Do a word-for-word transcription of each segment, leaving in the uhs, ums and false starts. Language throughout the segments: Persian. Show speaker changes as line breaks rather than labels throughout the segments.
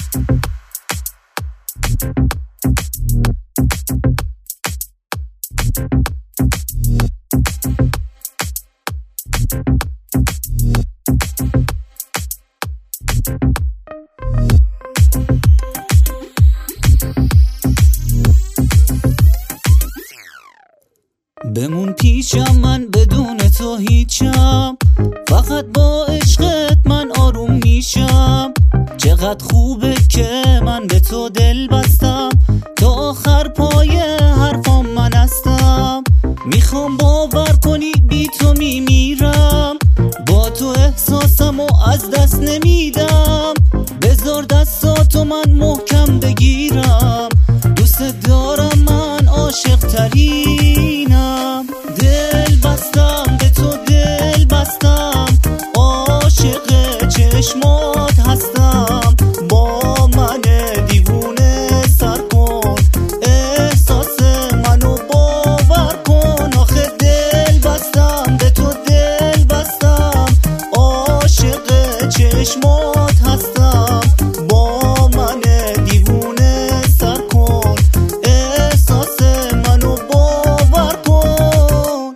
بمون پیشم، من بدون تو هیچم، فقط با عشقت من آروم میشم. چقدر خوبه که من به تو دل بستم، تا آخر پای حرفام من هستم. میخوام باور کنی بی تو میمیرم، با تو احساسم و از دست نمیدم. بذار دستاتو من محکم بگیرم، دوست دارم، من عاشق ترینم. دل بستم به تو، دل بستم، عاشق چشمات هستم. با من دیوونه سر کن، احساس منو باور کن. آخه دل بستم به تو، دل بستم، عاشق چشمات هستم. با من دیوونه سر کن، احساس منو باور کن.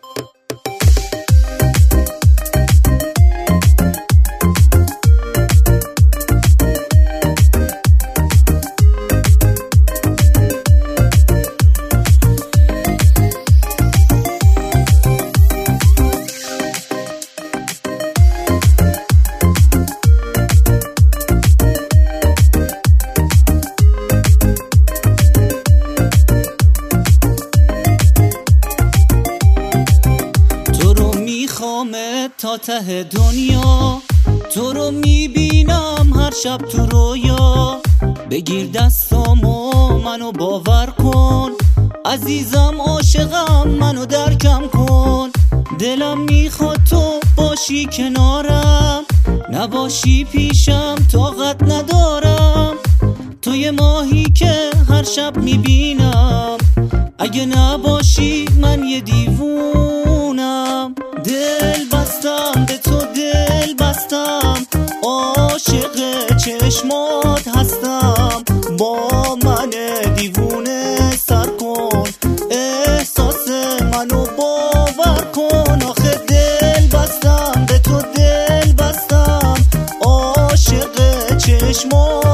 تا ته دنیا تو رو میبینم هر شب تو رویا. بگیر دستامو منو باور کن، عزیزم عاشقم منو درکم کن. دلم میخواد تو باشی کنارم، نباشی پیشم طاقت ندارم. تو یه ماهی که هر شب میبینم، اگه نباشی من یه دیوونم. دل بستم به تو، دل بستم، عاشق چشمات هستم. با من دیوونه سر کن، احساس منو باور کن. آخه دل بستم به تو، دل بستم، عاشق چشمات